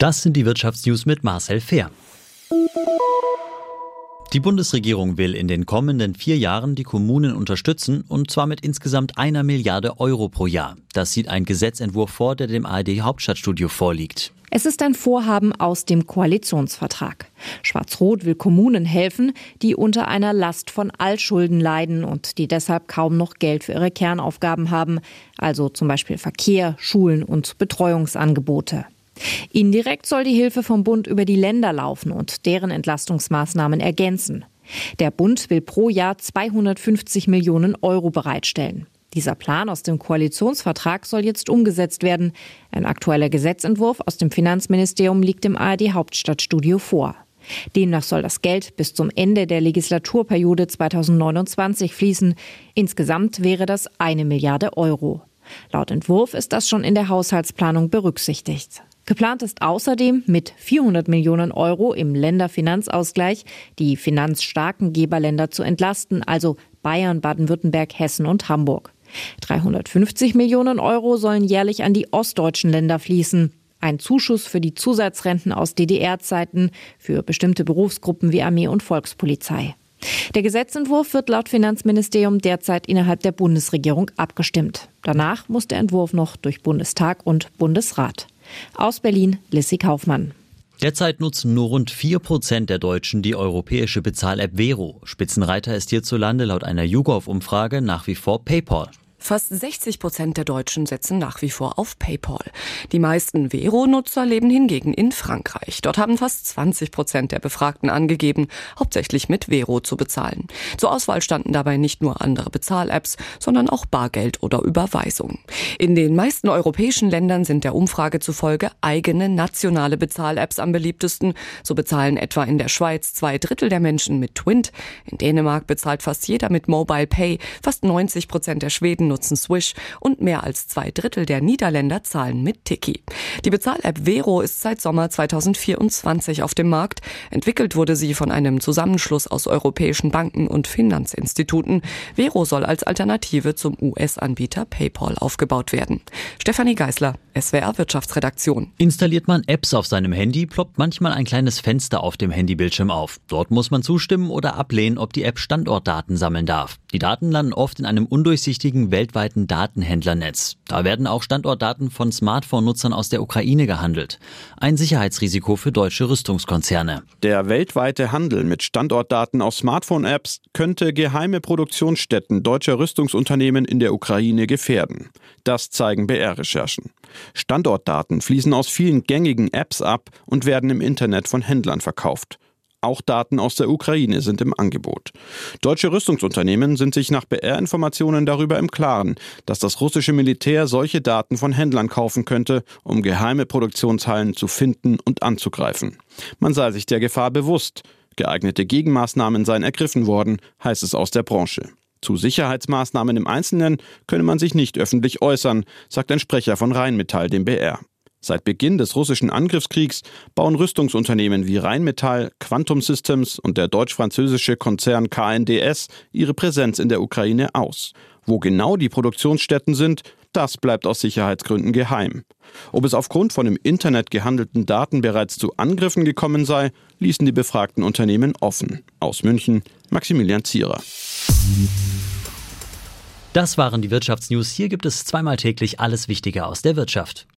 Das sind die Wirtschaftsnews mit Marcel Fehr. Die Bundesregierung will in den kommenden 4 Jahren die Kommunen unterstützen, und zwar mit insgesamt 1 Milliarde Euro pro Jahr. Das sieht ein Gesetzentwurf vor, der dem ARD-Hauptstadtstudio vorliegt. Es ist ein Vorhaben aus dem Koalitionsvertrag. Schwarz-Rot will Kommunen helfen, die unter einer Last von Altschulden leiden und die deshalb kaum noch Geld für ihre Kernaufgaben haben, also zum Beispiel Verkehr, Schulen und Betreuungsangebote. Indirekt soll die Hilfe vom Bund über die Länder laufen und deren Entlastungsmaßnahmen ergänzen. Der Bund will pro Jahr 250 Millionen Euro bereitstellen. Dieser Plan aus dem Koalitionsvertrag soll jetzt umgesetzt werden. Ein aktueller Gesetzentwurf aus dem Finanzministerium liegt dem ARD-Hauptstadtstudio vor. Demnach soll das Geld bis zum Ende der Legislaturperiode 2029 fließen. Insgesamt wäre das 1 Milliarde Euro. Laut Entwurf ist das schon in der Haushaltsplanung berücksichtigt. Geplant ist außerdem mit 400 Millionen Euro im Länderfinanzausgleich die finanzstarken Geberländer zu entlasten, also Bayern, Baden-Württemberg, Hessen und Hamburg. 350 Millionen Euro sollen jährlich an die ostdeutschen Länder fließen. Ein Zuschuss für die Zusatzrenten aus DDR-Zeiten für bestimmte Berufsgruppen wie Armee und Volkspolizei. Der Gesetzentwurf wird laut Finanzministerium derzeit innerhalb der Bundesregierung abgestimmt. Danach muss der Entwurf noch durch Bundestag und Bundesrat. Aus Berlin, Lissy Kaufmann. Derzeit nutzen nur rund 4% der Deutschen die europäische Bezahl-App Vero. Spitzenreiter ist hierzulande laut einer YouGov-Umfrage nach wie vor PayPal. Fast 60% der Deutschen setzen nach wie vor auf PayPal. Die meisten Vero-Nutzer leben hingegen in Frankreich. Dort haben fast 20% der Befragten angegeben, hauptsächlich mit Vero zu bezahlen. Zur Auswahl standen dabei nicht nur andere Bezahl-Apps, sondern auch Bargeld oder Überweisung. In den meisten europäischen Ländern sind der Umfrage zufolge eigene nationale Bezahl-Apps am beliebtesten. So bezahlen etwa in der Schweiz 2/3 der Menschen mit Twint. In Dänemark bezahlt fast jeder mit Mobile Pay. Fast 90% der Schweden nutzen Swish und mehr als 2/3 der Niederländer zahlen mit Tiki. Die Bezahl-App Vero ist seit Sommer 2024 auf dem Markt. Entwickelt wurde sie von einem Zusammenschluss aus europäischen Banken und Finanzinstituten. Vero soll als Alternative zum US-Anbieter PayPal aufgebaut werden. Stefanie Geisler, SWR Wirtschaftsredaktion. Installiert man Apps auf seinem Handy, ploppt manchmal ein kleines Fenster auf dem Handybildschirm auf. Dort muss man zustimmen oder ablehnen, ob die App Standortdaten sammeln darf. Die Daten landen oft in einem undurchsichtigen weltweiten Datenhändlernetz. Da werden auch Standortdaten von Smartphone-Nutzern aus der Ukraine gehandelt. Ein Sicherheitsrisiko für deutsche Rüstungskonzerne. Der weltweite Handel mit Standortdaten aus Smartphone-Apps könnte geheime Produktionsstätten deutscher Rüstungsunternehmen in der Ukraine gefährden. Das zeigen BR-Recherchen. Standortdaten fließen aus vielen gängigen Apps ab und werden im Internet von Händlern verkauft. Auch Daten aus der Ukraine sind im Angebot. Deutsche Rüstungsunternehmen sind sich nach BR-Informationen darüber im Klaren, dass das russische Militär solche Daten von Händlern kaufen könnte, um geheime Produktionshallen zu finden und anzugreifen. Man sei sich der Gefahr bewusst. Geeignete Gegenmaßnahmen seien ergriffen worden, heißt es aus der Branche. Zu Sicherheitsmaßnahmen im Einzelnen könne man sich nicht öffentlich äußern, sagt ein Sprecher von Rheinmetall dem BR. Seit Beginn des russischen Angriffskriegs bauen Rüstungsunternehmen wie Rheinmetall, Quantum Systems und der deutsch-französische Konzern KNDS ihre Präsenz in der Ukraine aus. Wo genau die Produktionsstätten sind, das bleibt aus Sicherheitsgründen geheim. Ob es aufgrund von im Internet gehandelten Daten bereits zu Angriffen gekommen sei, ließen die befragten Unternehmen offen. Aus München, Maximilian Zierer. Das waren die Wirtschaftsnews. Hier gibt es zweimal täglich alles Wichtige aus der Wirtschaft.